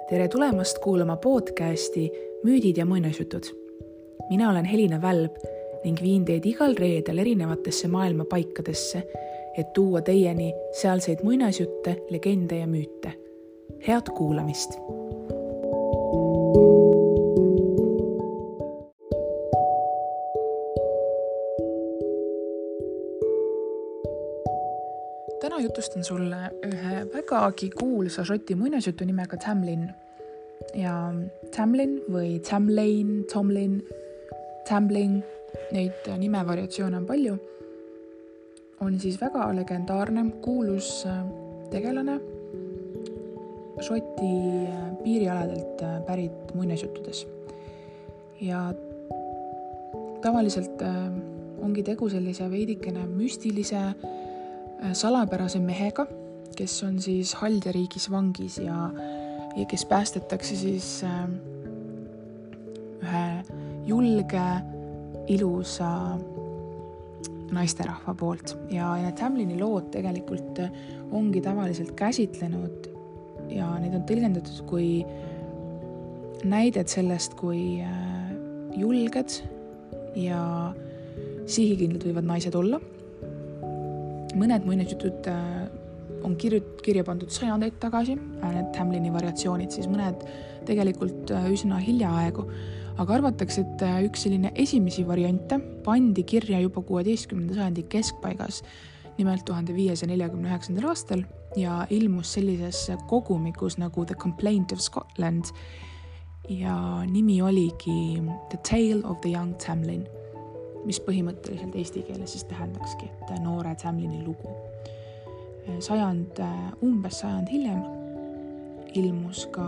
Tere tulemast kuulama podcasti Müüdid ja muinasjutud. Mina olen Helina Välb ning viin teid igal reedel erinevatesse maailma paikadesse, et tuua teieni sealseid muinasjutte, legende ja müüte. Head kuulamist! Täna jutustan sulle ühe vägagi kuulsa šoti muinasjutu nimega Tamlin. Ja Tamlin või Tamlain, Tomlin, Tambling, neid nimevariatsioone on palju, on siis väga legendaarne, kuulus tegelane šoti piirialadelt pärit muinasjuttudes. Ja tavaliselt ongi tegu sellise veidikene müstilise salapärase mehega, kes on siis Haldja-riigis vangis ja kes päästetakse siis ühe julge, ilusa naisterahva poolt. Ja need Tamlini lood tegelikult ongi tavaliselt käsitlenud ja neid on tõlgendatud kui näidet sellest, kui julged ja sihikindlad võivad naised olla. Mõned muinasjutud on kirja pandud sajandeid tagasi, need Tamlini variatsioonid, siis mõned tegelikult üsna hiljaaegu, aga arvatakse, et üks selline esimesi variante pandi kirja juba 16. sajandi keskpaigas, nimelt 1549. aastal ja ilmus sellises kogumikus nagu The Complaint of Scotland ja nimi oligi The Tale of the Young Tamlin, mis põhimõtteliselt eesti keeles siis tähendakski, et noore Tamlini lugu. Umbes sajand hiljem ilmus ka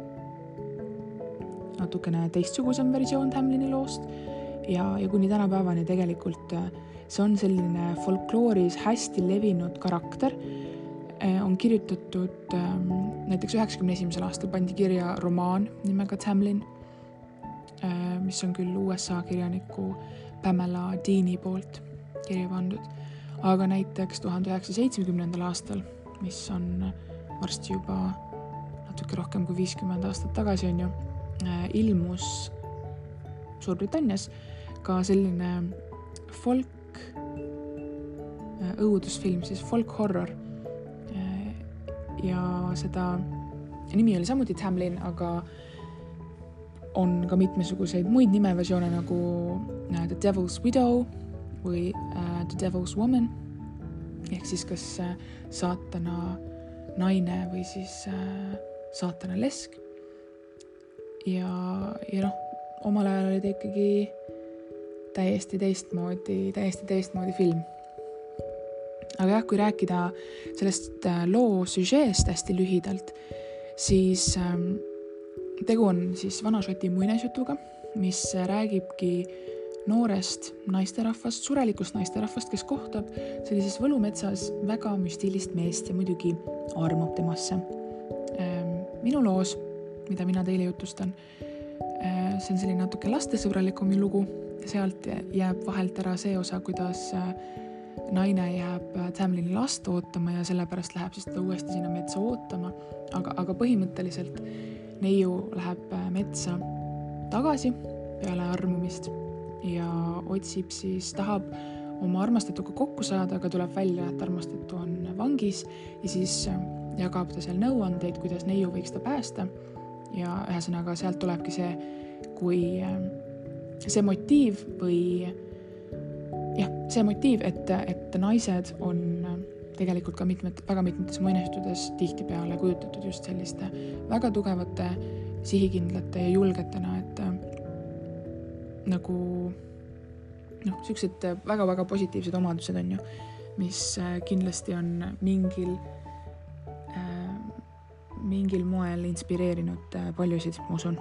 natukene teistsugusem versioon Tamlini loost ja kuni tänapäevani tegelikult see on selline folklooris hästi levinud karakter. On kirjutatud näiteks 91. aastal pandi kirja romaan nimega Tamlin, mis on küll USA kirjaniku Pamela Deani poolt kirja pandud. Aga näiteks 1970. aastal, mis on varsti juba natuke rohkem kui 50 aastat tagasi on ju, ilmus Suurbritannias ka selline folk õudusfilm, siis folk horror. Ja seda nimi oli samuti Tamlin, aga on ka mitmesuguseid muid nimeversioone nagu The Devil's Widow või The Devil's Woman, ehk siis kas saatana naine või siis saatana lesk. Ja omal ajal oli ta ikkagi täiesti teistmoodi film. Aga jah, kui rääkida sellest loo süžeest hästi lühidalt, siis tegu on siis vana šoti muinasjutuga, mis räägibki noorest naisterahvast, surelikust naisterahvast, kes kohtab sellises võlumetsas väga müstilist meest ja muidugi armub temasse. Minu loos, mida mina teile jutustan, see on selline natuke lastesõbralikum lugu ja sealt jääb vahelt ära see osa, kuidas naine jääb Tamlini last ootama ja sellepärast läheb siis ta uuesti sinna metsa ootama, aga põhimõtteliselt neiu läheb metsa tagasi peale armumist ja otsib siis, tahab oma armastatuga kokku saada, aga tuleb välja, et armastatu on vangis ja siis jagab ta seal nõuandeid, kuidas neiu võiks ta päästa ja ühesõnaga sealt tulebki see, kui see motiiv või see motiiv, et naised on tegelikult ka väga mitmetes muinasjutudes tihtipeale kujutatud just selliste väga tugevate, sihikindlate ja julgetena, et nagu sellised väga-väga positiivsed omadused on ju, mis kindlasti on mingil moel inspireerinud paljusid, ma usun.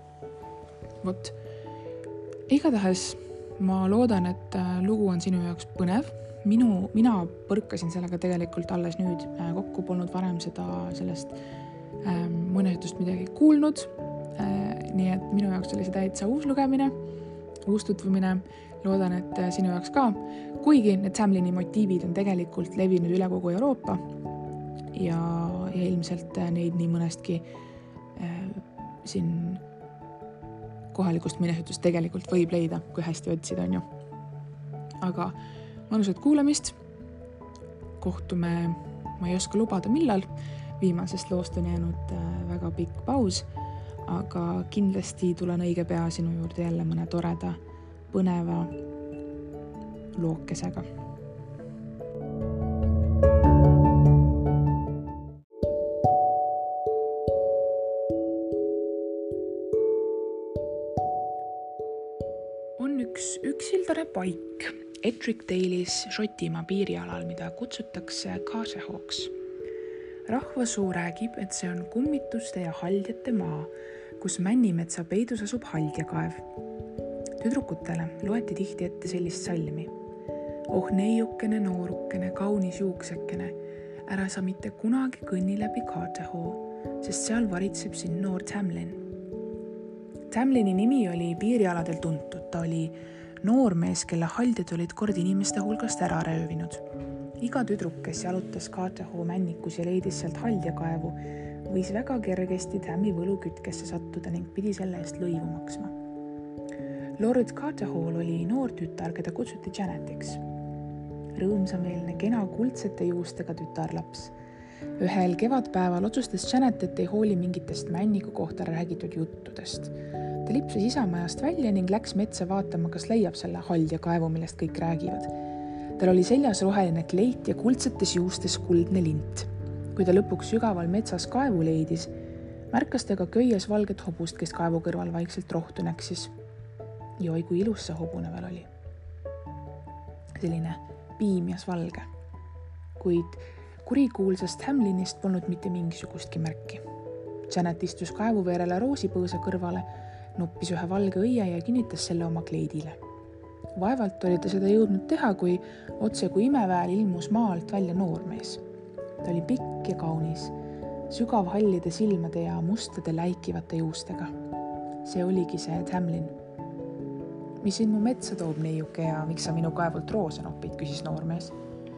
Igatahes ma loodan, et lugu on sinu jaoks põnev. Mina põrkasin sellega tegelikult alles nüüd kokku, polnud varem sellest muinasjutust midagi kuulnud. Nii et minu jaoks oli see täitsa uus lugemine, uus tutvumine. Loodan, et sinu jaoks ka. Kuigi need Tamlini motiivid on tegelikult levinud üle kogu Euroopa ja ilmselt neid nii mõnestki siin kohalikust minnesutust tegelikult võib leida, kui hästi otsid, on ju. Aga mõnusat kuulamist. Kohtume, ma ei oska lubada millal. Viimasest loost on jäänud väga pikk paus, aga kindlasti tulen õige pea sinu juurde jälle mõne toreda, põneva lookesega. On üks üksildane paik Ettrick Dale'is Šotimaa piirialal, mida kutsutakse Carterhawks. Rahvasuu räägib, et see on kummituste ja haldjate maa, kus Männimetsa peidus asub haldjakaev. Tüdrukutele loeti tihti ette sellist salmi. Oh neiukene, noorukene, kaunis juuksekene, ära sa mitte kunagi kõnni läbi Carterhaw, sest seal varitseb sind noor Tamlin. Tamlini nimi oli piirialadel tuntud, ta oli noormees, kelle haldjad olid kord inimeste hulgast ära röövinud. Iga tüdruk, kes jalutas Carterhaw männikus ja leidis sealt haldjakaevu, võis väga kergesti Tammi võlukütkesse sattuda ning pidi selle eest lõivu maksma. Lord Carterhaw oli noor tütar, keda kutsuti Janetiks. Rõõmsameelne, kena kuldsete juustega tütarlaps. Ühel kevadpäeval otsustas Janet, et ei hooli mingitest männiku kohta räägitud juttudest. Ta lipsas isamajast välja ning läks metsa vaatama, kas leiab selle haldjakaevu, millest kõik räägivad. Tal oli seljas roheline kleit ja kuldsetes juustes kuldne lint. Kui ta lõpuks sügaval metsas kaevu leidis, märkas ta ka köies valget hobust, kes kaevu kõrval vaikselt rohtu näksis. Joi, kui ilus see hobune veel oli. Selline piimjas valge. Kuid kurikuulsast Tamlinist polnud mitte mingisugustki märki. Janet istus kaevuveerele roosipõõsa kõrvale, noppis ühe valge õie ja kinnitas selle oma kleidile. Vaevalt oli ta seda jõudnud teha, kui otse kui imeväel ilmus maalt välja noormees. Ta oli pikk ja kaunis, sügav hallide silmade ja mustade läikivate juustega. See oligi see Tamlin. Mis sind mu metsa toob, neiuke, ja miks sa minu kaevult roose noppid, küsis noormees.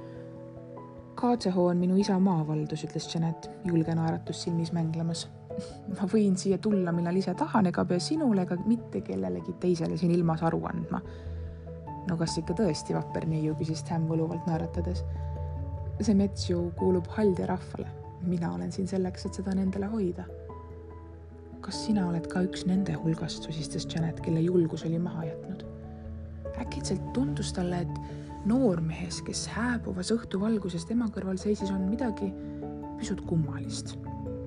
Carterhaw on minu isa maavaldus, ütles Janet, julge naeratus silmis mänglemas. Ma võin siia tulla, millal ise tahan, ega pea sinule ega mitte kellelegi teisele siin ilmas aru andma. No kas ikka tõesti, vapper neiu, küsis Tam võluvalt naeratades. See mets ju kuulub haldja rahvale. Mina olen siin selleks, et seda nendele hoida. Kas sina oled ka üks nende hulgast, susistas Janet, kelle julgus oli maha jätnud. Äkitselt tundus talle, et noormehes, kes hääbuvas õhtuvalguses tema kõrval seisis, on midagi pisut kummalist.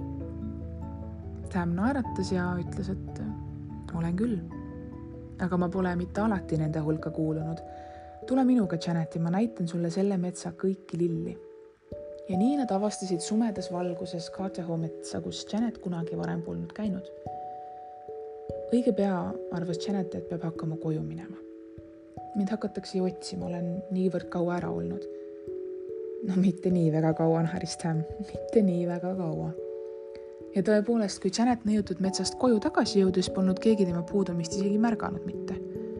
Tam naeratas ja ütles, et olen küll. Aga ma pole mitte alati nende hulka kuulunud. Tule minuga, Janet, ja ma näitan sulle selle metsa kõiki lilli. Ja nii nad avastasid sumedas valguses Carterhaw metsa, kus Janet kunagi varem polnud käinud. Õige pea arvas Janet, et peab hakkama koju minema. Mind hakatakse ju otsima, olen niivõrd kaua ära olnud. No mitte nii väga kaua, naeris Tam, mitte nii väga kaua. Ja tõepoolest, kui Janet nõiutud metsast koju tagasi jõudis, polnud keegi tema puudumist isegi märganud mitte.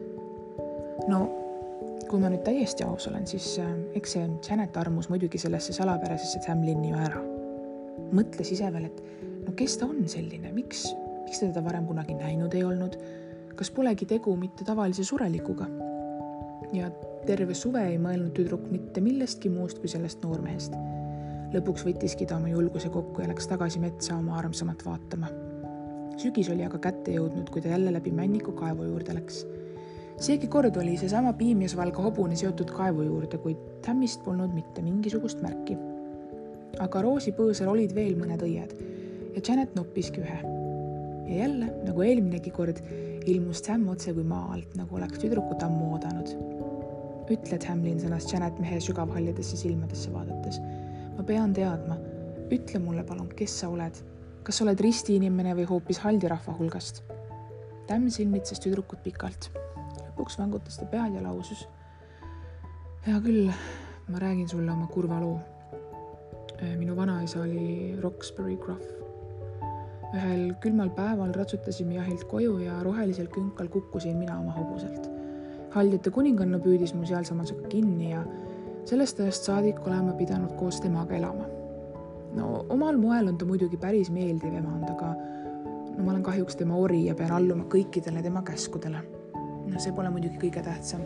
No, kui ma nüüd täiesti aus olen, siis eks see Janet armus muidugi sellesse salapärasesse Tamlini ju ära. Mõtles ise veel, et no kes ta on selline, miks ta teda varem kunagi näinud ei olnud, kas polegi tegu mitte tavalise surelikuga. Ja terve suve ei mõelnud tüdruk mitte millestki muust kui sellest noormehest. Lõpuks võttiski ta oma julguse kokku ja läks tagasi metsa oma armsamat vaatama. Sügis oli aga kätte jõudnud, kui ta jälle läbi männiku kaevu juurde läks. Seegi kord oli see sama piimjasvalge hobune seotud kaevu juurde, kuid Tammist polnud mitte mingisugust märki. Aga roosipõõsal olid veel mõned õied ja Janet noppiski ühe. Ja jälle, nagu eelminegi kord, ilmus Tam otse kui maa alt, nagu oleks tüdrukut ammu oodanud. Ütle, Tamlin, sõnas Janet mehe sügavhallidesse silmadesse vaadates. Ma pean teadma, ütle mulle palun, kes sa oled. Kas sa oled ristiinimene või hoopis haldirahva hulgast? Tam silmitses tüdrukut pikalt. Lõpuks vangutas ta pead ja lausus. Hea küll, ma räägin sulle oma kurva loo. Minu vanaisa oli Roxbury Gruff. Ühel külmal päeval ratsutasime jahilt koju ja rohelisel künkal kukkusin mina oma hobuselt. Haldjate kuninganna püüdis mu sealsamasega kinni ja sellest ajast saadik olema pidanud koos temaga elama. No omal moel on ta muidugi päris meeldiv emand, aga no ma olen kahjuks tema ori ja pean alluma kõikidele tema käskudele. No see pole muidugi kõige tähtsam.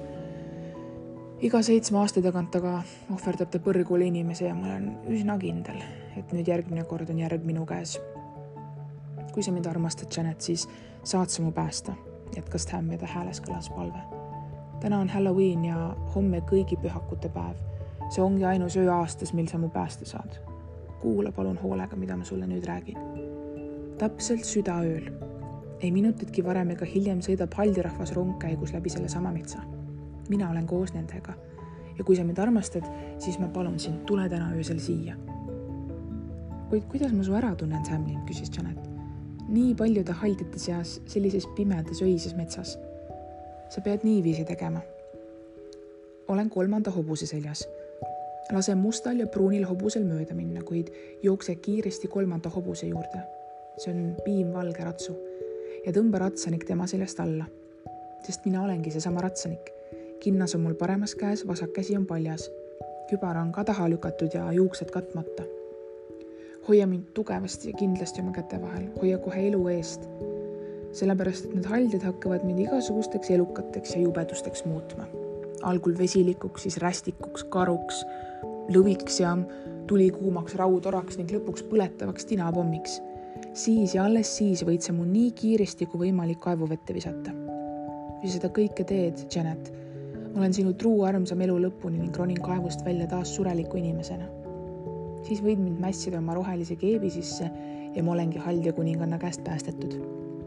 Iga 7 aasta tagant aga ohverdab ta põrgule inimese ja ma olen üsna kindel, et nüüd järgmine kord on järg minu käes. Kui sa mind armastad, Janet, siis saad sa mu päästa, jätkas Tam ja ta hääles kõlas palve. Täna on Halloween ja homme kõigi pühakute päev. See ongi ainus öö aastas, mil sa mu päästa saad. Kuula palun hoolega, mida ma sulle nüüd räägin. Täpselt südaööl. Ei minutitki varem ega hiljem sõidab haldirahvas rongkäigus läbi selle sama metsa. Mina olen koos nendega. Ja kui sa mind armastad, siis ma palun sind, tule täna öösel siia. Kuid kuidas ma su ära tunnen, Tamlin, küsis Janet. Nii paljude haldjate seas sellises pimedas öises metsas. Sa pead niiviisi tegema. Olen 3. hobuse seljas. Lase mustal ja pruunil hobusel mööda minna, kuid jookse kiiresti 3. hobuse juurde. See on piimvalge ratsu ja tõmba ratsanik tema seljast alla, sest mina olengi seesama ratsanik. Kinnas on mul paremas käes, vasak käsi on paljas. Kübara on ka taha lükatud ja juuksed katmata. Hoia mind tugevasti ja kindlasti oma käte vahel. Hoia kohe elu eest. Sellepärast, et need haldjad hakkavad mind igasugusteks elukateks ja jubedusteks muutma. Algul vesilikuks, siis rästikuks, karuks, lõviks ja tulikuumaks raudoraks ning lõpuks põletavaks tinapommiks. Siis ja alles siis võid sa mu nii kiiresti kui võimalik kaevuvette visata. Ja seda kõike teed, Janet. Ma olen sinu truu armsam elu lõpuni ning ronin kaevust välja taas sureliku inimesena. Siis võid mind mässida oma rohelise keebi sisse ja ma olengi haldja kuninganna käest päästetud.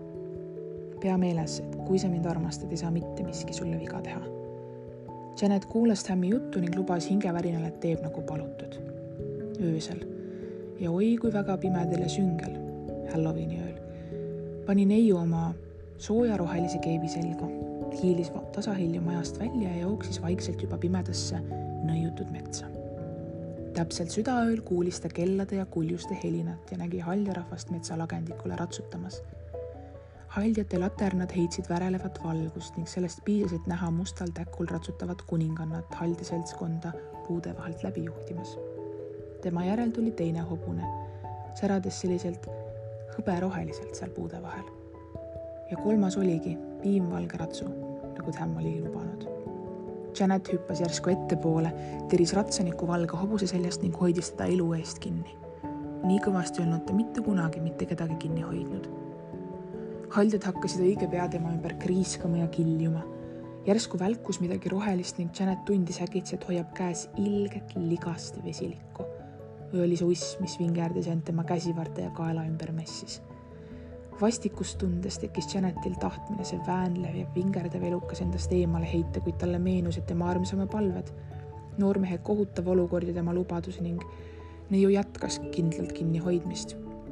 Pea meeles, et kui sa mind armastad, ei saa mitte miski sulle viga teha. Janet kuulas Tammi juttu ning lubas hingevärinale, et teeb nagu palutud. Öösel. Ja oi kui väga pimedel ja süngel. Halloweeni ööl. Pani neiu oma sooja rohelise keebi selga, hiilis tasahilju majast välja ja jooksis vaikselt juba pimedasse nõiutud metsa. Täpselt südaööl kuulis ta kellade ja kuljuste helinat ja nägi haljarahvast metsalagendikule ratsutamas. Haldjate laternad heitsid värelevat valgust ning sellest piisas, et näha mustal täkkul ratsutavat kuningannat haldiseltskonda puude vahelt läbi juhtimas. Tema järel tuli teine hobune, särades selliselt hõberoheliselt seal puude vahel. Ja 3. oligi piimvalge ratsu, nagu Tam oli lubanud. Janet hüppas järsku ettepoole, teris ratsaniku valge hobuse seljast ning hoidis teda elu eest kinni. Nii kõvasti olnud ta mitte kunagi mitte kedagi kinni hoidnud. Haldjad hakkasid õige pea tema ümber kriiskama ja kiljuma. Järsku välkus midagi rohelist ning Janet tundis äkitsi, et hoiab käes ilget ligast vesilikku. Või oli see uss, mis vingerdis end tema käsivarte ja kaela ümber messis. Vastikust tundes tekkis Janetil tahtmine see väänlev ja vingerdav elukas endast eemale heita, kuid talle meenus, et tema armsame palved, noormehe kohutav olukord ja tema lubadus ning neiu jätkas kindlalt kinni hoidmist.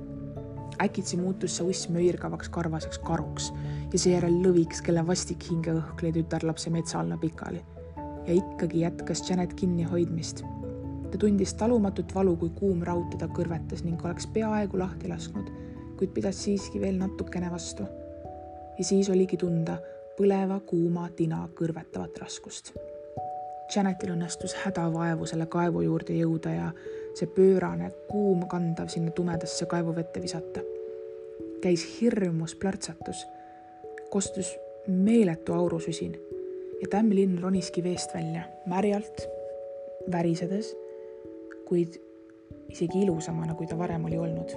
Äkitsi muutus see uss möirgavaks karvaseks karuks ja seejärel lõviks, kelle vastik hinge õhkli tütarlapse metsa alla pikali. Ja ikkagi jätkas Janet kinni hoidmist. Ta tundis talumatut valu, kui kuum raud teda kõrvetas ning oleks peaaegu lahti lasknud, kuid pidas siiski veel natukene vastu. Ja siis oligi tunda põleva kuuma tina kõrvetavat raskust. Janetil õnnestus hädavaevu selle kaevu juurde jõuda ja see pöörane, kuum kandav sinna tumedasse kaevuvette visata. Käis hirmus plärtsatus, kostus meeletu aurusüsin ja Tamlin roniski veest välja, märjalt, värisedes, kuid isegi ilusamana, kui ta varem oli olnud.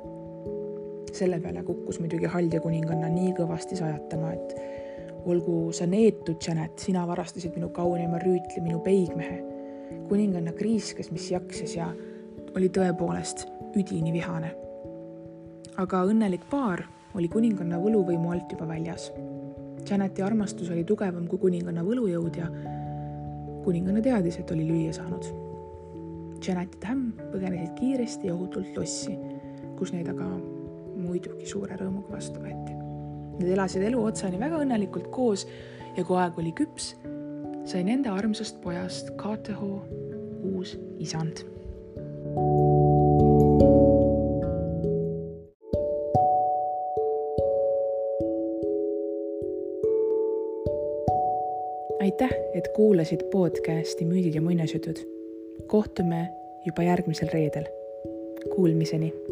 Selle peale kukkus muidugi haldja kuninganna nii kõvasti sajatama, et olgu sa neetud, Janet, sina varastasid minu kaunima rüütli, minu peigmehe. Kuninganna kriiskas, mis jakses ja oli tõepoolest üdini vihane. Aga õnnelik paar oli kuninganna võluvõimu alt juba väljas. Janeti armastus oli tugevam kui kuninganna võlujõud ja kuninganna teadis, et oli lüüa saanud. Janet ja Tam põgenesid kiiresti ja ohutult lossi, kus neid aga muidugi suure rõõmuga vastu võeti. Need elasid elu otsani väga õnnelikult koos ja kui aeg oli küps, sai nende armsast pojast Kateho uus isand. Aitäh, et kuulasid podcasti Müüdid ja muinasjutud. Kohtume juba järgmisel reedel. Kuulmiseni!